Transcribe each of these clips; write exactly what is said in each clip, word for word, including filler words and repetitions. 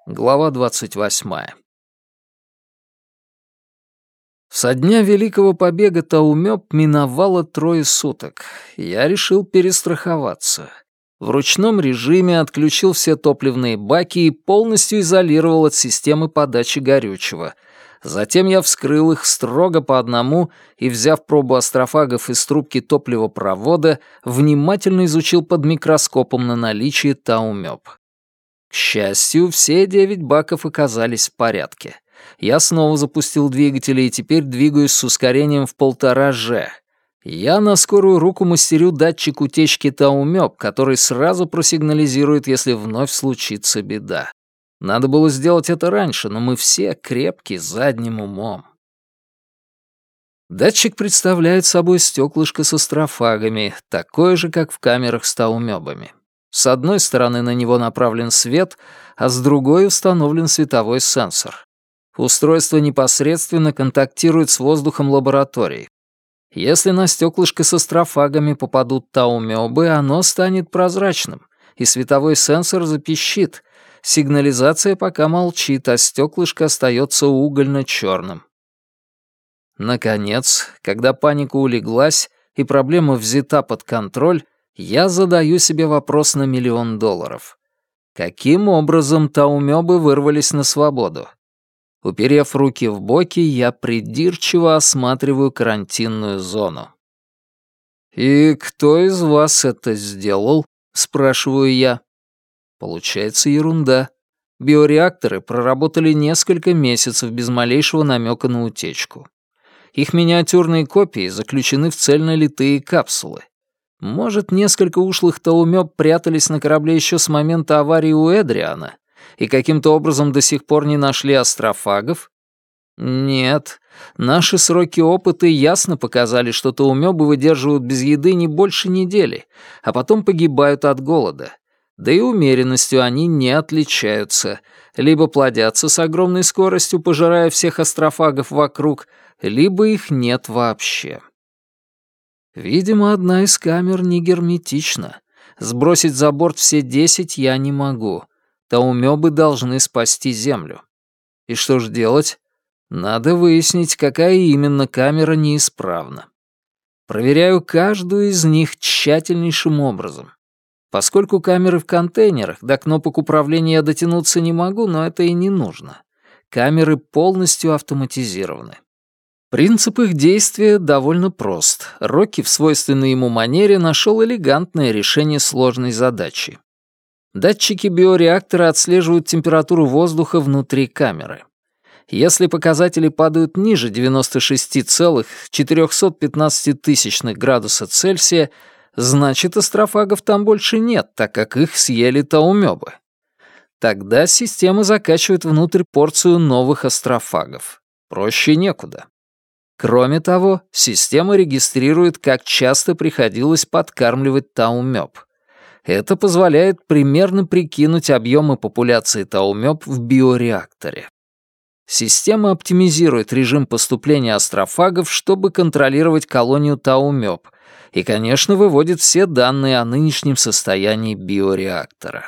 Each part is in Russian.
Глава двадцать восьмая. Со дня Великого Побега Таумёб миновало трое суток. Я решил перестраховаться. В ручном режиме отключил все топливные баки и полностью изолировал от системы подачи горючего. Затем я вскрыл их строго по одному и, взяв пробу астрофагов из трубки топливопровода, внимательно изучил под микроскопом на наличие таумёб. К счастью, все девять баков оказались в порядке. Я снова запустил двигатели и теперь двигаюсь с ускорением в полтора G. Я на скорую руку мастерю датчик утечки таумёб, который сразу просигнализирует, если вновь случится беда. Надо было сделать это раньше, но мы все крепки задним умом. Датчик представляет собой стеклышко с астрофагами, такое же, как в камерах с таумёбами. С одной стороны на него направлен свет, а с другой установлен световой сенсор. Устройство непосредственно контактирует с воздухом лаборатории. Если на стеклышко с астрофагами попадут таумёбы, оно станет прозрачным, и световой сенсор запищит. Сигнализация пока молчит, а стеклышко остается угольно-черным. Наконец, когда паника улеглась и проблема взята под контроль, я задаю себе вопрос на миллион долларов. Каким образом таумёбы вырвались на свободу? Уперев руки в боки, я придирчиво осматриваю карантинную зону. «И кто из вас это сделал?» — спрашиваю я. Получается ерунда. Биореакторы проработали несколько месяцев без малейшего намека на утечку. Их миниатюрные копии заключены в цельнолитые капсулы. Может, несколько ушлых таумёб прятались на корабле еще с момента аварии у Эдриана и каким-то образом до сих пор не нашли астрофагов? Нет. Наши сроки опыта ясно показали, что таумёбы выдерживают без еды не больше недели, а потом погибают от голода. Да и умеренностью они не отличаются. Либо плодятся с огромной скоростью, пожирая всех астрофагов вокруг, либо их нет вообще. Видимо, одна из камер не герметична. Сбросить за борт все десять я не могу. Таумёбы должны спасти Землю. И что ж делать? Надо выяснить, какая именно камера неисправна. Проверяю каждую из них тщательнейшим образом. Поскольку камеры в контейнерах, до кнопок управления я дотянуться не могу, но это и не нужно. Камеры полностью автоматизированы. Принцип их действия довольно прост. Рокки в свойственной ему манере нашел элегантное решение сложной задачи. Датчики биореактора отслеживают температуру воздуха внутри камеры. Если показатели падают ниже девяносто шесть целых четыреста пятнадцать тысячных градуса Цельсия, значит, астрофагов там больше нет, так как их съели таумёбы. Тогда система закачивает внутрь порцию новых астрофагов. Проще некуда. Кроме того, система регистрирует, как часто приходилось подкармливать таумёб. Это позволяет примерно прикинуть объемы популяции таумёб в биореакторе. Система оптимизирует режим поступления астрофагов, чтобы контролировать колонию таумёб, и, конечно, выводит все данные о нынешнем состоянии биореактора.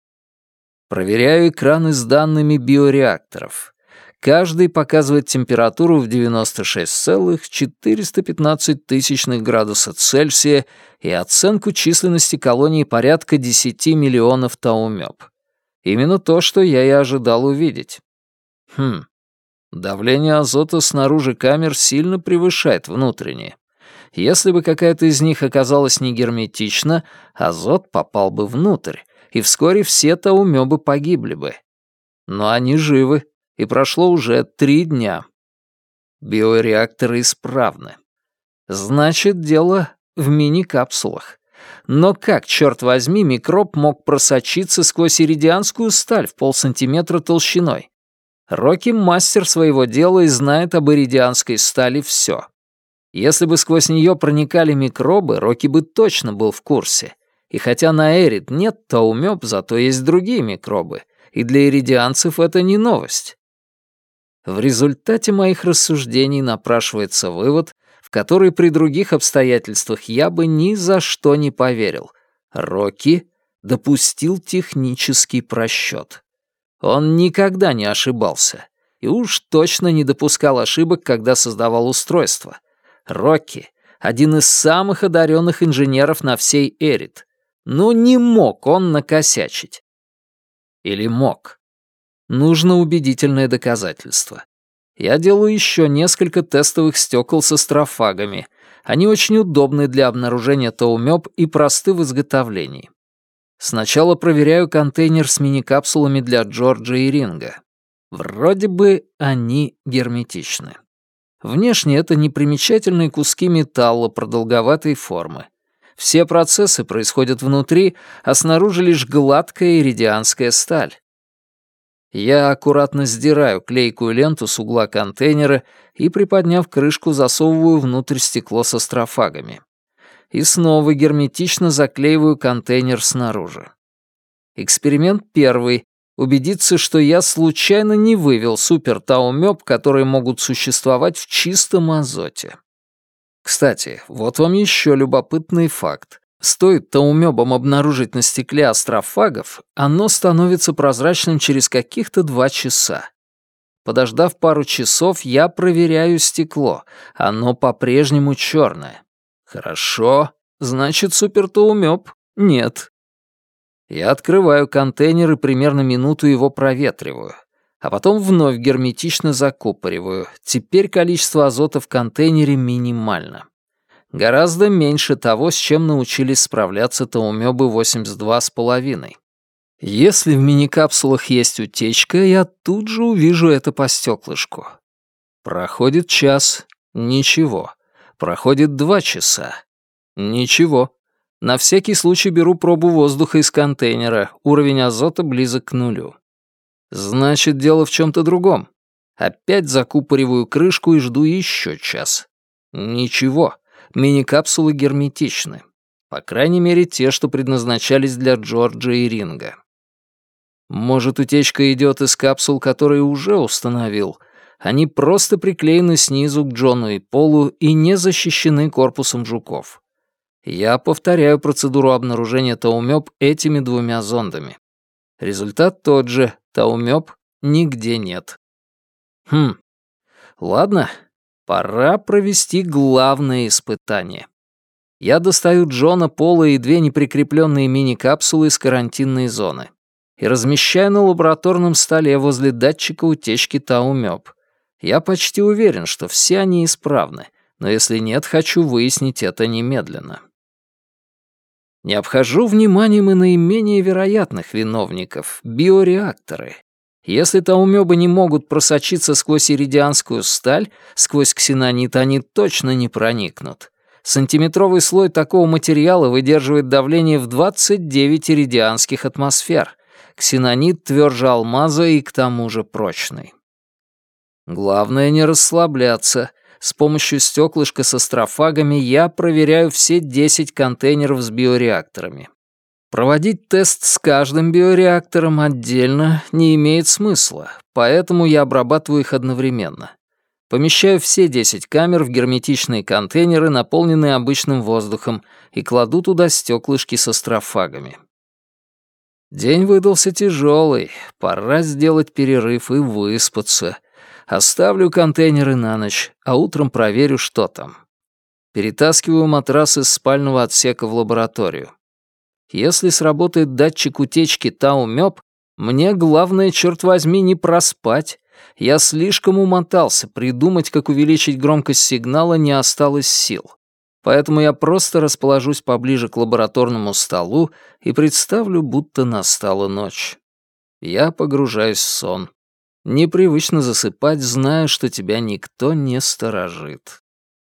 Проверяю экраны с данными биореакторов. Каждый показывает температуру в девяносто шесть целых четыреста пятнадцать тысячных градуса Цельсия и оценку численности колонии порядка десяти миллионов таумёб. Именно то, что я и ожидал увидеть. Хм, давление азота снаружи камер сильно превышает внутреннее. Если бы какая-то из них оказалась негерметична, азот попал бы внутрь, и вскоре все таумёбы погибли бы. Но они живы. И прошло уже три дня. Биореакторы исправны. Значит, дело в мини-капсулах. Но как, черт возьми, микроб мог просочиться сквозь иридианскую сталь в полсантиметра толщиной? Рокки мастер своего дела и знает об иридианской стали все. Если бы сквозь нее проникали микробы, Рокки бы точно был в курсе. И хотя на Эрид нет таумёб, зато есть другие микробы, и для иридианцев это не новость. В результате моих рассуждений напрашивается вывод, в который при других обстоятельствах я бы ни за что не поверил. Рокки допустил технический просчет. Он никогда не ошибался. И уж точно не допускал ошибок, когда создавал устройство. Рокки — один из самых одаренных инженеров на всей Эрит. Ну не мог он накосячить. Или мог? Нужно убедительное доказательство. Я делаю еще несколько тестовых стекол с астрофагами. Они очень удобны для обнаружения таумёб и просты в изготовлении. Сначала проверяю контейнер с мини-капсулами для Джорджа и Ринга. Вроде бы они герметичны. Внешне это непримечательные куски металла продолговатой формы. Все процессы происходят внутри, а снаружи лишь гладкая иридианская сталь. Я аккуратно сдираю клейкую ленту с угла контейнера и, приподняв крышку, засовываю внутрь стекло с астрофагами. И снова герметично заклеиваю контейнер снаружи. Эксперимент первый. Убедиться, что я случайно не вывел супер-таумёб, которые могут существовать в чистом азоте. Кстати, вот вам еще любопытный факт. Стоит таумёбам обнаружить на стекле астрофагов, оно становится прозрачным через каких-то два часа. Подождав пару часов, я проверяю стекло. Оно по-прежнему черное. Хорошо, значит, супертаумёб нет. Я открываю контейнер и примерно минуту его проветриваю, а потом вновь герметично закупориваю. Теперь количество азота в контейнере минимально. Гораздо меньше того, с чем научились справляться таумёбы восемьдесят два с половиной. Если в мини-капсулах есть утечка, я тут же увижу это по стеклышку. Проходит час — ничего. Проходит два часа — ничего. На всякий случай беру пробу воздуха из контейнера, уровень азота близок к нулю. Значит, дело в чем-то другом. Опять закупориваю крышку и жду еще час. Ничего. Мини-капсулы герметичны. По крайней мере, те, что предназначались для Джорджа и Ринга. Может, утечка идет из капсул, которые уже установил. Они просто приклеены снизу к Джону и Полу и не защищены корпусом жуков. Я повторяю процедуру обнаружения таумёб этими двумя зондами. Результат тот же. Таумёб нигде нет. Хм. Ладно. Пора провести главное испытание. Я достаю Джона, Пола и две неприкрепленные мини-капсулы из карантинной зоны и размещаю на лабораторном столе возле датчика утечки таумёб. Я почти уверен, что все они исправны, но если нет, хочу выяснить это немедленно. Не обхожу вниманием и наименее вероятных виновников — биореакторы. Если таумёбы не могут просочиться сквозь иридианскую сталь, сквозь ксенонит они точно не проникнут. Сантиметровый слой такого материала выдерживает давление в двадцать девять иридианских атмосфер. Ксенонит тверже алмаза и к тому же прочный. Главное не расслабляться. С помощью стеклышка с астрофагами я проверяю все десять контейнеров с биореакторами. Проводить тест с каждым биореактором отдельно не имеет смысла, поэтому я обрабатываю их одновременно. Помещаю все десять камер в герметичные контейнеры, наполненные обычным воздухом, и кладу туда стеклышки с астрофагами. День выдался тяжелый, пора сделать перерыв и выспаться. Оставлю контейнеры на ночь, а утром проверю, что там. Перетаскиваю матрас из спального отсека в лабораторию. Если сработает датчик утечки таумёб, мне главное, черт возьми, не проспать. Я слишком умотался, придумать, как увеличить громкость сигнала не осталось сил. Поэтому я просто расположусь поближе к лабораторному столу и представлю, будто настала ночь. Я погружаюсь в сон. Непривычно засыпать, зная, что тебя никто не сторожит.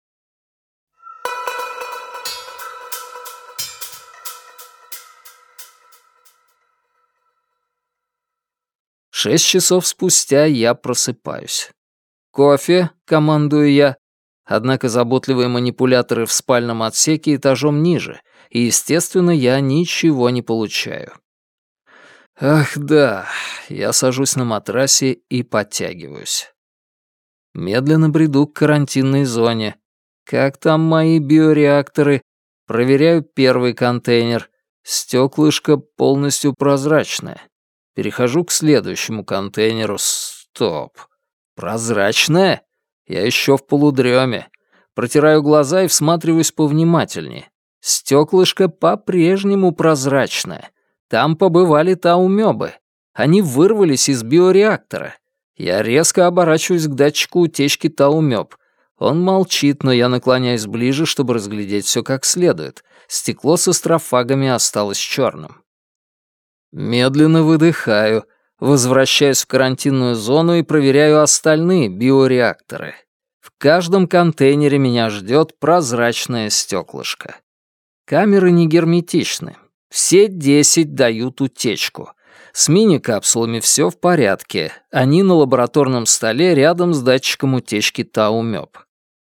Шесть часов спустя я просыпаюсь. «Кофе», — командую я. Однако заботливые манипуляторы в спальном отсеке этажом ниже, и, естественно, я ничего не получаю. Ах да, я сажусь на матрасе и подтягиваюсь. Медленно бреду к карантинной зоне. Как там мои биореакторы? Проверяю первый контейнер. Стеклышко полностью прозрачное. Перехожу к следующему контейнеру. Стоп. Прозрачная? Я еще в полудреме. Протираю глаза и всматриваюсь повнимательнее. Стеклышко по-прежнему прозрачное. Там побывали таумёбы. Они вырвались из биореактора. Я резко оборачиваюсь к датчику утечки таумёб. Он молчит, но я наклоняюсь ближе, чтобы разглядеть все как следует. Стекло с астрофагами осталось черным. Медленно выдыхаю, возвращаюсь в карантинную зону и проверяю остальные биореакторы. В каждом контейнере меня ждет прозрачное стеклышко. Камеры не герметичны. Все десять дают утечку. С мини-капсулами все в порядке. Они на лабораторном столе рядом с датчиком утечки таумёб.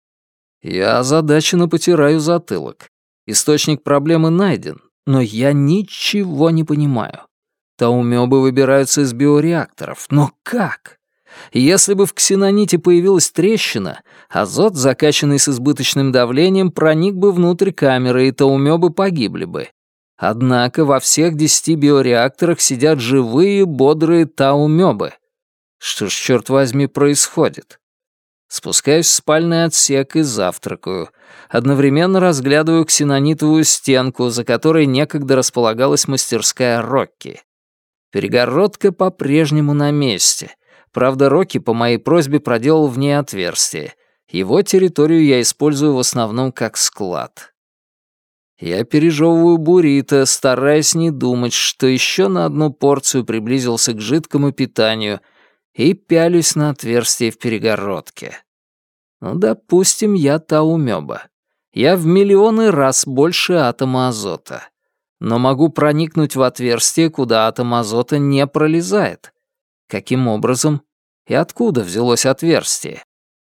Я озадаченно потираю затылок. Источник проблемы найден, но я ничего не понимаю. Таумёбы выбираются из биореакторов. Но как? Если бы в ксеноните появилась трещина, азот, закачанный с избыточным давлением, проник бы внутрь камеры, и таумёбы погибли бы. Однако во всех десяти биореакторах сидят живые, бодрые таумёбы. Что ж, черт возьми, происходит? Спускаюсь в спальный отсек и завтракаю. Одновременно разглядываю ксенонитовую стенку, за которой некогда располагалась мастерская Рокки. Перегородка по-прежнему на месте. Правда, Рокки по моей просьбе проделал в ней отверстие. Его территорию я использую в основном как склад. Я пережевываю буррито, стараясь не думать, что еще на одну порцию приблизился к жидкому питанию, и пялюсь на отверстие в перегородке. Ну, допустим, я таумёба. Я в миллионы раз больше атома азота. Но могу проникнуть в отверстие, куда атом азота не пролезает. Каким образом и откуда взялось отверстие?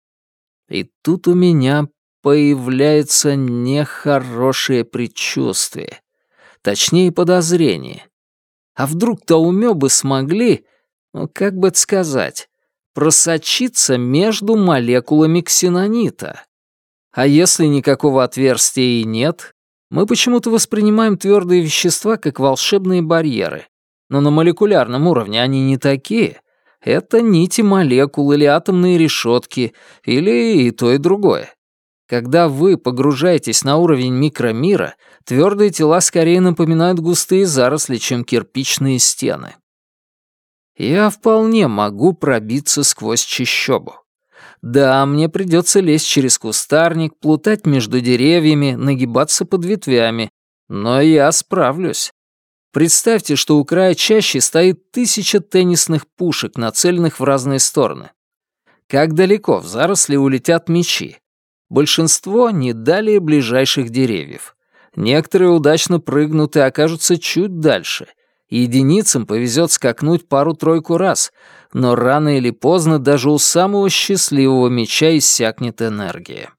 И тут у меня появляется нехорошее предчувствие. Точнее, подозрение. А вдруг таумёбы смогли, ну, как бы это сказать, просочиться между молекулами ксенонита? А если никакого отверстия и нет, мы почему-то воспринимаем твердые вещества как волшебные барьеры. Но на молекулярном уровне они не такие. Это нити молекул или атомные решетки, или и то, и другое. Когда вы погружаетесь на уровень микромира, твердые тела скорее напоминают густые заросли, чем кирпичные стены. Я вполне могу пробиться сквозь чащобу. Да, мне придется лезть через кустарник, плутать между деревьями, нагибаться под ветвями, но я справлюсь. Представьте, что у края чащи стоит тысяча теннисных пушек, нацеленных в разные стороны. Как далеко в заросли улетят мячи? Большинство не далее ближайших деревьев. Некоторые удачно прыгнут и окажутся чуть дальше. Единицам повезет скакнуть пару-тройку раз, но рано или поздно даже у самого счастливого мяча иссякнет энергия.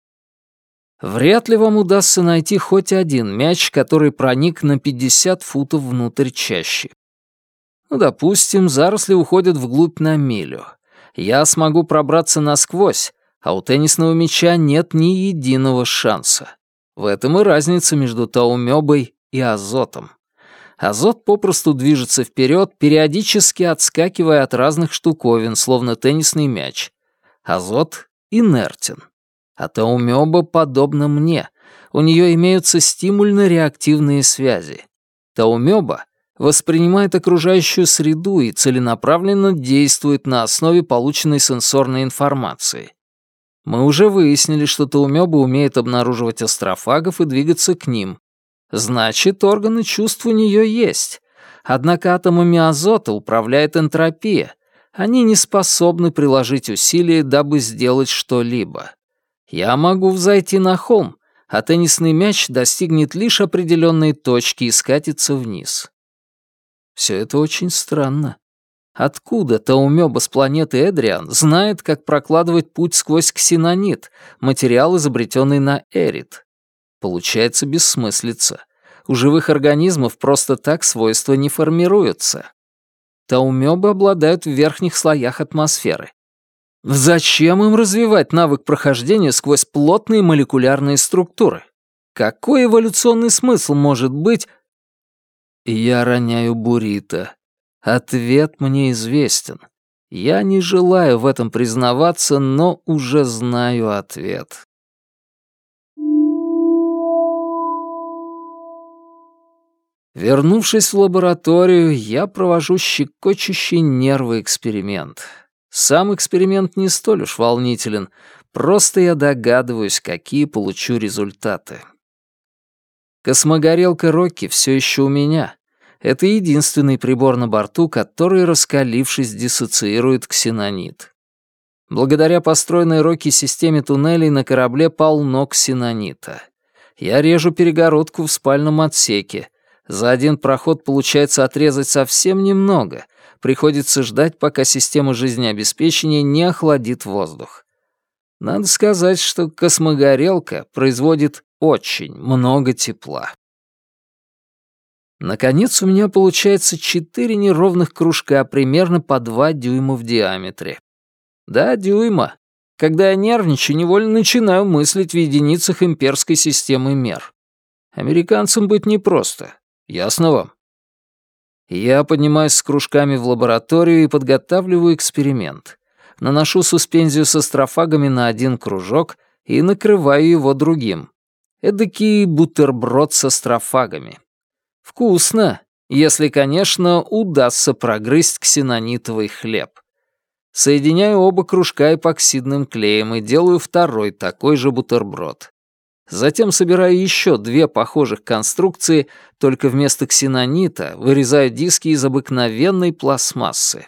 Вряд ли вам удастся найти хоть один мяч, который проник на пятьдесят футов внутрь чащи. Ну, допустим, заросли уходят вглубь на милю. Я смогу пробраться насквозь, а у теннисного мяча нет ни единого шанса. В этом и разница между таумёбой и азотом. Азот попросту движется вперед, периодически отскакивая от разных штуковин, словно теннисный мяч. Азот инертен. А таумёба подобна мне. У нее имеются стимульно-реактивные связи. Таумёба воспринимает окружающую среду и целенаправленно действует на основе полученной сенсорной информации. Мы уже выяснили, что таумёба умеет обнаруживать астрофагов и двигаться к ним. Значит, органы чувств у нее есть. Однако атомами азота управляет энтропия. Они не способны приложить усилия, дабы сделать что-либо. Я могу взойти на холм, а теннисный мяч достигнет лишь определенной точки и скатится вниз. Все это очень странно. Откуда таумёба с планеты Эдриан знает, как прокладывать путь сквозь ксенонит, материал, изобретенный на Эрит? Получается бессмыслица. У живых организмов просто так свойства не формируются. Таумёбы обладают в верхних слоях атмосферы. Зачем им развивать навык прохождения сквозь плотные молекулярные структуры? Какой эволюционный смысл может быть? Я роняю буррито. Ответ мне известен. Я не желаю в этом признаваться, но уже знаю ответ. Вернувшись в лабораторию, я провожу щекочущий нервы эксперимент. Сам эксперимент не столь уж волнителен, просто я догадываюсь, какие получу результаты. Космогорелка Рокки все еще у меня. Это единственный прибор на борту, который, раскалившись, диссоциирует ксенонит. Благодаря построенной Рокки системе туннелей на корабле полно ксенонита. Я режу перегородку в спальном отсеке. За один проход получается отрезать совсем немного. Приходится ждать, пока система жизнеобеспечения не охладит воздух. Надо сказать, что космогорелка производит очень много тепла. Наконец, у меня получается четыре неровных кружка, примерно по два дюйма в диаметре. Да, дюйма. Когда я нервничаю, невольно начинаю мыслить в единицах имперской системы мер. Американцам быть непросто. Ясно вам? Я поднимаюсь с кружками в лабораторию и подготавливаю эксперимент. Наношу суспензию с астрофагами на один кружок и накрываю его другим. Эдакий бутерброд с астрофагами. Вкусно, если, конечно, удастся прогрызть ксенонитовый хлеб. Соединяю оба кружка эпоксидным клеем и делаю второй такой же бутерброд. Затем собираю еще две похожих конструкции, только вместо ксенонита вырезаю диски из обыкновенной пластмассы.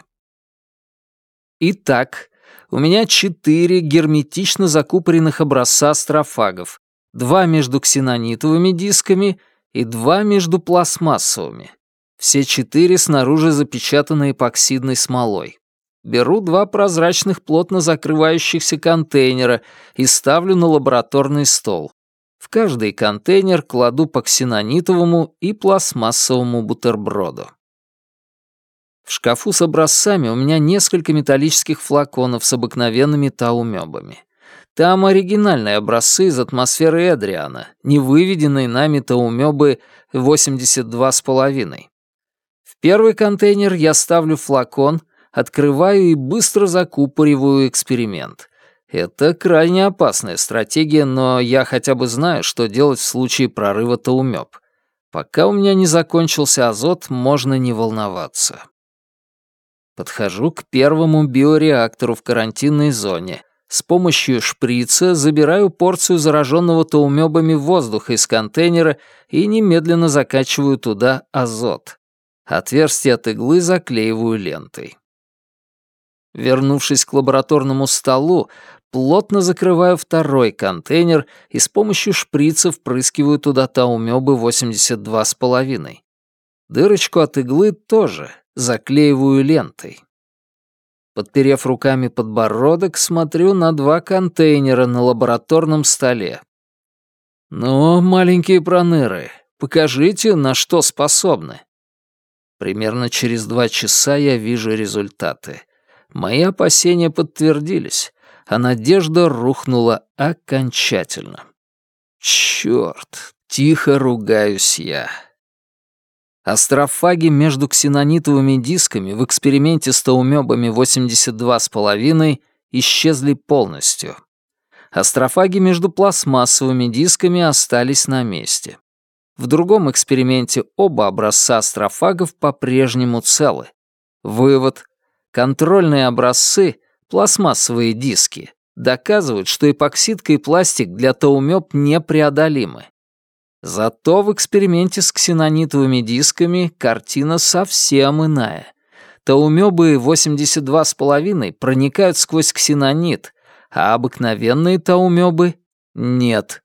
Итак, у меня четыре герметично закупоренных образца астрофагов, два между ксенонитовыми дисками и два между пластмассовыми. Все четыре снаружи запечатаны эпоксидной смолой. Беру два прозрачных плотно закрывающихся контейнера и ставлю на лабораторный стол. В каждый контейнер кладу по ксенонитовому и пластмассовому бутерброду. В шкафу с образцами у меня несколько металлических флаконов с обыкновенными таумёбами. Там оригинальные образцы из атмосферы Эдриана, не выведенные нами таумёбы восемьдесят два с половиной. В первый контейнер я ставлю флакон, открываю и быстро закупориваю эксперимент. Это крайне опасная стратегия, но я хотя бы знаю, что делать в случае прорыва таумёб. Пока у меня не закончился азот, можно не волноваться. Подхожу к первому биореактору в карантинной зоне. С помощью шприца забираю порцию зараженного таумёбами воздуха из контейнера и немедленно закачиваю туда азот. Отверстие от иглы заклеиваю лентой. Вернувшись к лабораторному столу, плотно закрываю второй контейнер и с помощью шприца впрыскиваю туда таумёбы восемьдесят два с половиной. Дырочку от иглы тоже заклеиваю лентой. Подперев руками подбородок, смотрю на два контейнера на лабораторном столе. «Ну, маленькие проныры, покажите, на что способны». Примерно через два часа я вижу результаты. Мои опасения подтвердились, а надежда рухнула окончательно. Чёрт, тихо ругаюсь я. Астрофаги между ксенонитовыми дисками в эксперименте с таумёбами восемьдесят два с половиной исчезли полностью. Астрофаги между пластмассовыми дисками остались на месте. В другом эксперименте оба образца астрофагов по-прежнему целы. Вывод. Контрольные образцы, пластмассовые диски, доказывают, что эпоксидка и пластик для таумёб непреодолимы. Зато в эксперименте с ксенонитовыми дисками картина совсем иная. Таумёбы восемьдесят два с половиной проникают сквозь ксенонит, а обыкновенные таумёбы — нет.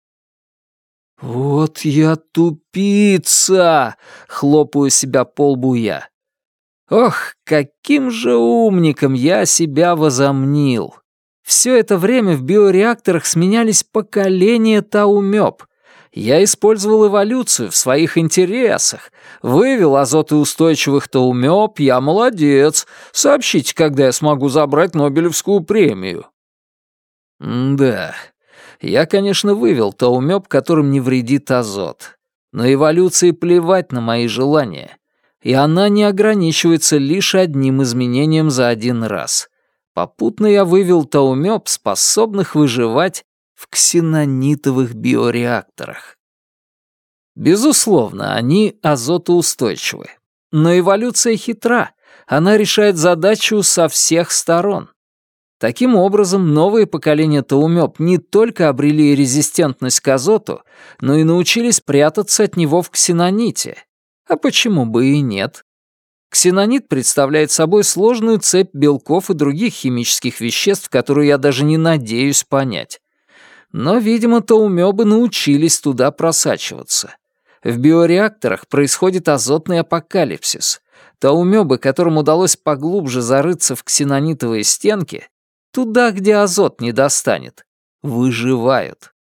«Вот я тупица!» — хлопаю себя по лбу я. Ох, каким же умником я себя возомнил! Все это время в биореакторах сменялись поколения таумёб. Я использовал эволюцию в своих интересах. Вывел азотоустойчивых таумёб, я молодец. Сообщите, когда я смогу забрать Нобелевскую премию. М-да, я, конечно, вывел таумёб, которым не вредит азот. Но эволюции плевать на мои желания. И она не ограничивается лишь одним изменением за один раз. Попутно я вывел таумёб, способных выживать в ксенонитовых биореакторах. Безусловно, они азотоустойчивы. Но эволюция хитра, она решает задачу со всех сторон. Таким образом, новые поколения таумёб не только обрели резистентность к азоту, но и научились прятаться от него в ксеноните. А почему бы и нет? Ксенонит представляет собой сложную цепь белков и других химических веществ, которую я даже не надеюсь понять. Но, видимо, таумёбы научились туда просачиваться. В биореакторах происходит азотный апокалипсис. Таумёбы, которым удалось поглубже зарыться в ксенонитовые стенки, туда, где азот не достанет, выживают.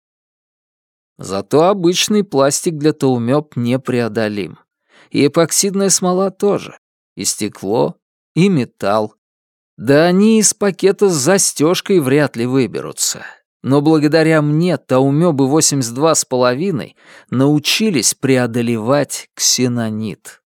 Зато обычный пластик для таумёб непреодолим. И эпоксидная смола тоже. И стекло, и металл. Да они из пакета с застежкой вряд ли выберутся. Но благодаря мне таумёбы восемьдесят два с половиной научились преодолевать ксенонит.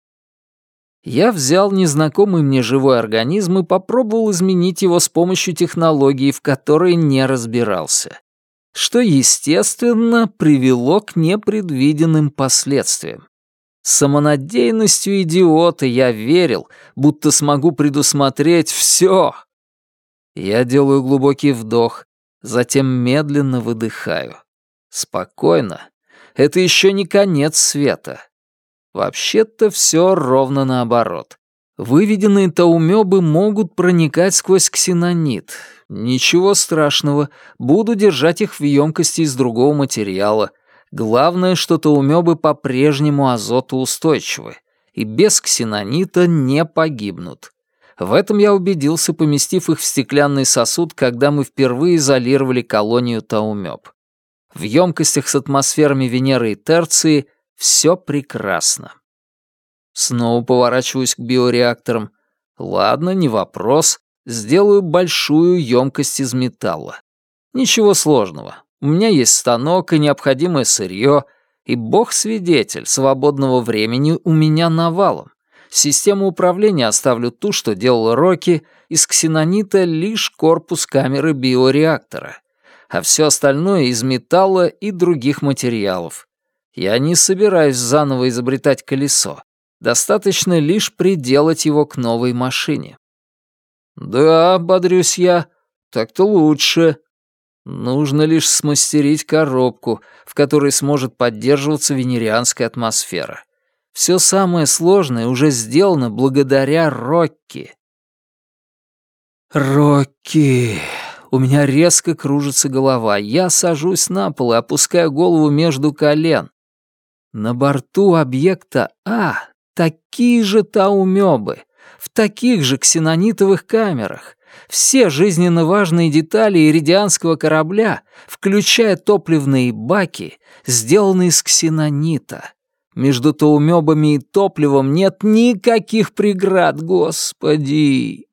Я взял незнакомый мне живой организм и попробовал изменить его с помощью технологии, в которой не разбирался. Что, естественно, привело к непредвиденным последствиям. С самонадеянностью идиота я верил, будто смогу предусмотреть все. Я делаю глубокий вдох, затем медленно выдыхаю. Спокойно. Это еще не конец света. Вообще-то все ровно наоборот. Выведенные таумёбы могут проникать сквозь ксенонит. Ничего страшного, буду держать их в емкости из другого материала. Главное, что таумёбы по-прежнему азотоустойчивы и без ксенонита не погибнут. В этом я убедился, поместив их в стеклянный сосуд, когда мы впервые изолировали колонию таумёб. В емкостях с атмосферами Венеры и Терции все прекрасно. Снова поворачиваюсь к биореакторам. Ладно, не вопрос. Сделаю большую емкость из металла. Ничего сложного. У меня есть станок и необходимое сырье, и бог-свидетель, свободного времени у меня навалом. Систему управления оставлю ту, что делал Рокки, из ксенонита лишь корпус камеры биореактора, а все остальное из металла и других материалов. Я не собираюсь заново изобретать колесо. Достаточно лишь приделать его к новой машине. Да, бодрюсь я, так-то лучше. Нужно лишь смастерить коробку, в которой сможет поддерживаться венерианская атмосфера. Все самое сложное уже сделано благодаря Рокки. Рокки. У меня резко кружится голова. Я сажусь на пол и опускаю голову между колен. На борту объекта А такие же таумёбы, в таких же ксенонитовых камерах. Все жизненно важные детали иридианского корабля, включая топливные баки, сделаны из ксенонита. Между таумёбами и топливом нет никаких преград, господи!